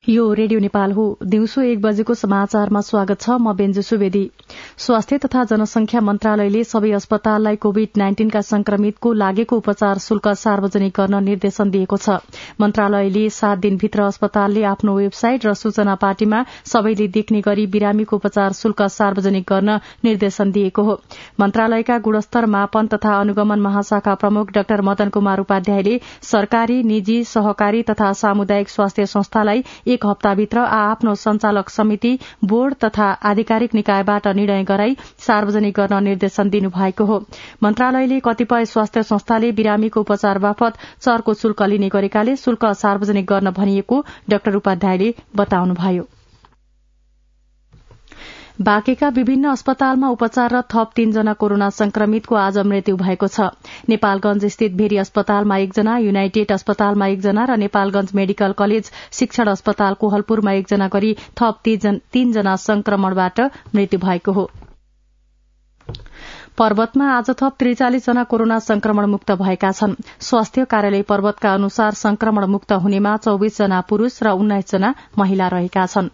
यो रेडियो नेपाल हो। दिउँसो 1 बजेको समाचारमा स्वागत छ। म बेन्जु सुवेदी। स्वास्थ्य तथा जनसंख्या मन्त्रालयले सबै अस्पताललाई कोविड-19 का संक्रमितको लागेको उपचार शुल्क सार्वजनिक गर्न निर्देशन दिएको छ। मन्त्रालयले 7 दिनभित्र अस्पतालले आफ्नो वेबसाइट र सूचना पाटीमा सबैले देख्ने गरी बिरामीको उपचार शुल्क सार्वजनिक गर्न निर्देशन दिएको हो। मन्त्रालयका गुणस्तर मापन तथा अनुगमन महाशाखा प्रमुख डाक्टर मदन कुमार उपाध्यायले सरकारी, निजी, सहकारी तथा सामुदायिक स्वास्थ्य संस्थालाई 1 हप्ताभित्र आफ्नो संचालक समिति, बोर्ड तथा आधिकारिक निकायबाट निर्णय गराई सार्वजनिक गर्न निर्देशन दिनुभएको हो। मन्त्रालयले कतिपय स्वास्थ्य संस्थाले बिरामीको उपचार बापत चर्को शुल्क लिने गरेकाले शुल्क सार्वजनिक गर्न भनिएको डाक्टर उपाध्यायले बताउनुभयो। बाँकेका विभिन्न अस्पतालमा उपचाररत थप 3 जना कोरोना संक्रमितको आज मृत्यु भएको छ। नेपालगंज स्थित भेरी अस्पतालमा 1 जना, युनाइटेड अस्पतालमा 1 जना र नेपालगंज मेडिकल कलेज शिक्षण अस्पताल कोहलपुरमा 1 जना गरी थप 3 जना संक्रमणबाट मृत्यु भएको हो। पर्वतमा आज थप 43 जना कोरोना संक्रमण मुक्त भएका छन्। स्वास्थ्य कार्यालय पर्वतका अनुसार संक्रमण मुक्त हुनेमा 24 जना पुरूष र 19 जना महिला रहेका छन्।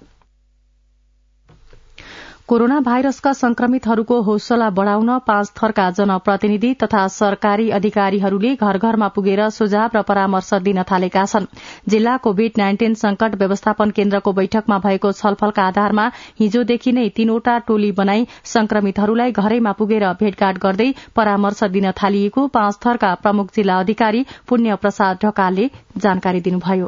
कोरोना भाइरसका संक्रमितहरूको हौसला बढ़ाउन 5 थरका जनप्रतिनिधि तथा सरकारी अधिकारीहरूले घर घरमा पुगेर सुझाव र परामर्श दिन थालेका छन्। जिल्ला कोविड-19 संकट व्यवस्थापन केन्द्रको बैठकमा भएको छलफलका आधारमा हिजोदेखि नै 3वटा टोली बनाई संक्रमितहरूलाई घरैमा पुगेर भेटघाट गर्दै परामर्श दिन थालिएको 5 थरका प्रमुख जिल्ला अधिकारी पुण्य प्रसाद ढकालले जानकारी दिनुभयो।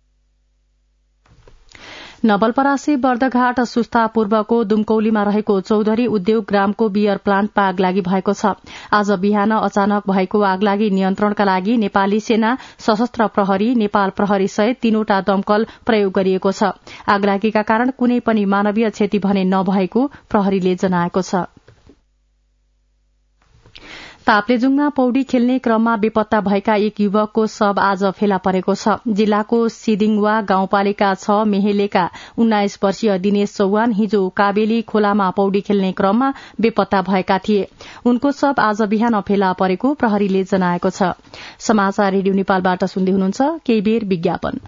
नवलपरासी बर्दघाट सुस्ता पूर्वको दुमकौलीमा रहेको चौधरी उद्योग ग्रामको बियर प्लान्टमा आगलागी भएको छ। आज बिहान अचानक भएको आगलागी नियन्त्रणका लागि नेपाली सेना, सशस्त्र प्रहरी, नेपाल प्रहरी सहित 3वटा दमकल प्रयोग गरिएको छ। आगलागीका कारण कुनै पनि मानवीय क्षति भने नभएको प्रहरीले जनाएको छ। ताप्लेजुङमा पौडी खेल्ने क्रममा बेपत्ता भएका 1 युवकको शव आज फेला परेको छ। जिल्लाको सिदिङवा गाउँपालिका 6 मेहेलेका 19 वर्षीय दिनेश चौहान हिजो काबेली खोलामा पौडी खेल्ने क्रममा बेपत्ता भएका थिए। उनको शव आज बिहान फेला परेको प्रहरीले जनाएको छ। समाचार रेडियो नेपालबाट सुन्दै हुनुहुन्छ। केही बेर विज्ञापन।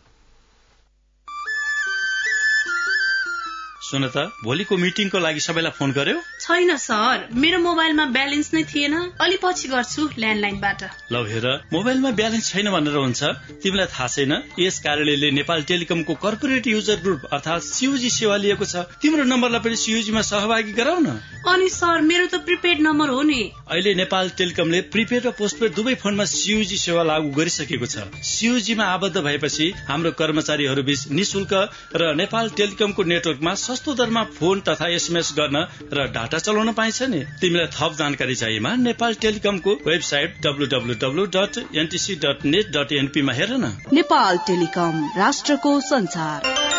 सुन त, भोलिको मिटिङको लागि सबैलाई फोन गर्यो? छैन सर, मेरो मोबाइलमा ब्यालेन्स नै थिएन। अलि पछि गर्छु ल्यान्डलाइनबाट। ल हेर, मोबाइलमा ब्यालेन्स छैन भनेर हुन्छ? तिमीलाई थाहा छैन यस कार्यालयले नेपाल टेलिकमको कर्पोरेट युजर ग्रुप अर्थात सीयूजी सेवा लिएको छ। तिम्रो नम्बरलाई पनि सीयूजीमा सहभागी गराउन। अनि सर, मेरो त प्रिपेड नम्बर हो नि। अहिले नेपाल टेलिकमले प्रिपेड र पोस्टपेड दुवै फोनमा सीयूजी सेवा लागू गरिसकेको छ। सीयूजीमा आबद्ध भएपछि हाम्रो कर्मचारीहरू बीच निशुल्क र नेपाल टेलिकमको नेटवर्कमा सस्तो दरमा फोन तथा एसएमएस गर्न र डाटा चलाउन पाइन्छ नि। तिमीलाई थप जानकारी चाहिएमा नेपाल टेलिकमको वेबसाइट www.ntc.net.np मा हेर न। नेपाल टेलिकम, राष्ट्रको संचार।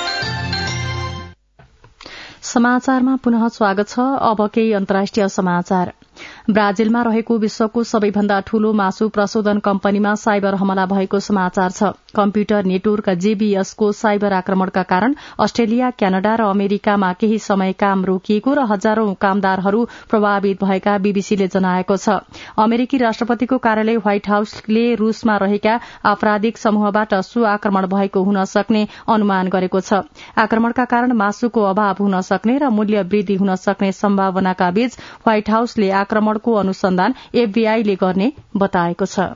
समाचारमा पुनः स्वागत छ। अब केही अन्तर्राष्ट्रिय समाचार। ब्राजिलमा रहेको विश्वको सबैभन्दा ठूलो मासु प्रशोधन कम्पनीमा साइबर हमला भएको समाचार छ। कम्प्युटर नेटवर्क जेबीएसको साइबर आक्रमणका कारण अस्ट्रेलिया, क्यानाडा र अमेरिकामा केही समय काम रोकिएको र हजारौं कामदारहरू प्रभावित भएका बीबीसीले जनाएको छ। अमेरिकी राष्ट्रपतिको कार्यालय व्हाइट हाउसले रूसमा रहेका आपराधिक समूहबाट सो आक्रमण भएको हुन सक्ने अनुमान गरेको छ। आक्रमणका कारण मासुको अभाव हुन सक्ने र मूल्य वृद्धि हुन सक्ने सम्भावनाका बीच व्हाइट हाउसले आक्रमणको अनुसन्धान एफबीआईले गर्ने बताएको छ।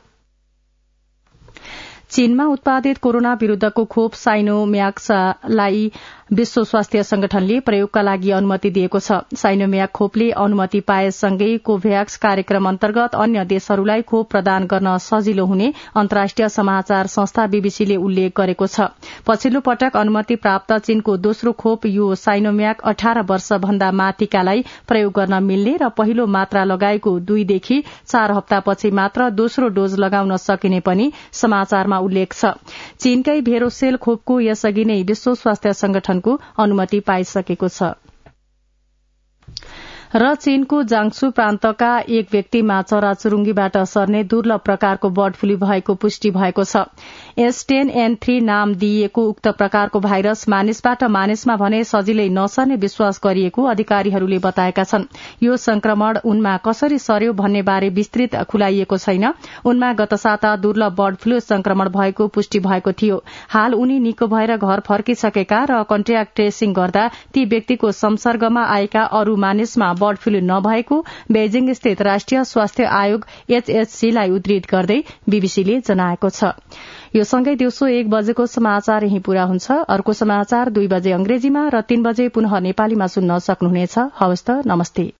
चीनमा उत्पादित कोरोना विरूद्धको खोप साइनोम्याक्सलाई विश्व स्वास्थ्य संगठनले प्रयोगका लागि अनुमति दिएको छ। साइनोम्याक खोपले अनुमति पाएसँगै कोभ्याक्स कार्यक्रम अन्तर्गत अन्य देशहरूलाई खोप प्रदान गर्न सजिलो हुने अन्तर्राष्ट्रिय समाचार संस्था बीबीसीले उल्लेख गरेको छ। पछिल्लो पटक अनुमति प्राप्त चीनको दोस्रो खोप यो साइनोम्याक 18 वर्षभन्दा माथिकालाई प्रयोग गर्न मिल्ने र पहिलो मात्रा लगाएको 2 देखि 4 हप्तापछि मात्र दोस्रो डोज लगाउन सकिने पनि समाचारमा उल्लेख छ। चीनकै भेरोसेल खोपको यसअघि नै विश्व स्वास्थ्य संगठनको अनुमति पाइसकेको छ। र चीनको जाङसु प्रान्तका एक व्यक्तिमा चराचुरुङ्गीबाट सर्ने दुर्लभ प्रकारको बर्ड फ्लू भएको पुष्टि भएको छ। S10N3 नाम दिइएको उक्त प्रकारको भाइरस मानिसबाट मानिसमा भने सजिलै नसर्ने विश्वास गरिएको अधिकारीहरूले बताएका छन्। यो संक्रमण उनमा कसरी सर्यो भन्ने बारे विस्तृत खुलाइएको छैन। उनमा गत साता दुर्लभ बर्ड फ्लू संक्रमण भएको पुष्टि भएको थियो। हाल उनी निको भएर घर फर्किसकेका र कन्ट्याक्ट ट्रेसिङ गर्दा ती व्यक्तिको संसर्गमा आएका अरू मानिसमा बर्ड फ्लू नभएको बेजिङ स्थित राष्ट्रिय स्वास्थ्य आयोग HHC लाई उद्धृत गर्दै बीबीसीले जनाएको छ। यो सँगै दिउँसो 1 बजेको समाचार यही पूरा हुन्छ। अर्को समाचार 2 बजे अंग्रेजीमा र 3 बजे पुनः नेपालीमा सुन्न सक्नुहुनेछ। हवस् त, नमस्ते।